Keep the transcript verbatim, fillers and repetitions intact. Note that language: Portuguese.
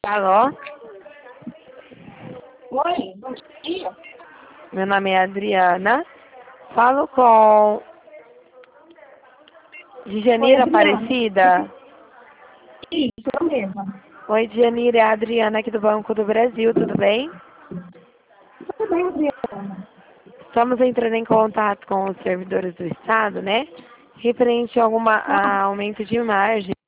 Alô? Oi, bom dia. Meu nome é Adriana. Falo com Oi, Djanira Adriana. Aparecida. Isso, eu mesma. Oi, Djanira, é a Adriana aqui do Banco do Brasil, tudo bem? Tudo bem, Adriana? Estamos entrando em contato com os servidores do Estado, né? Referente a algum Ah, aumento de margem.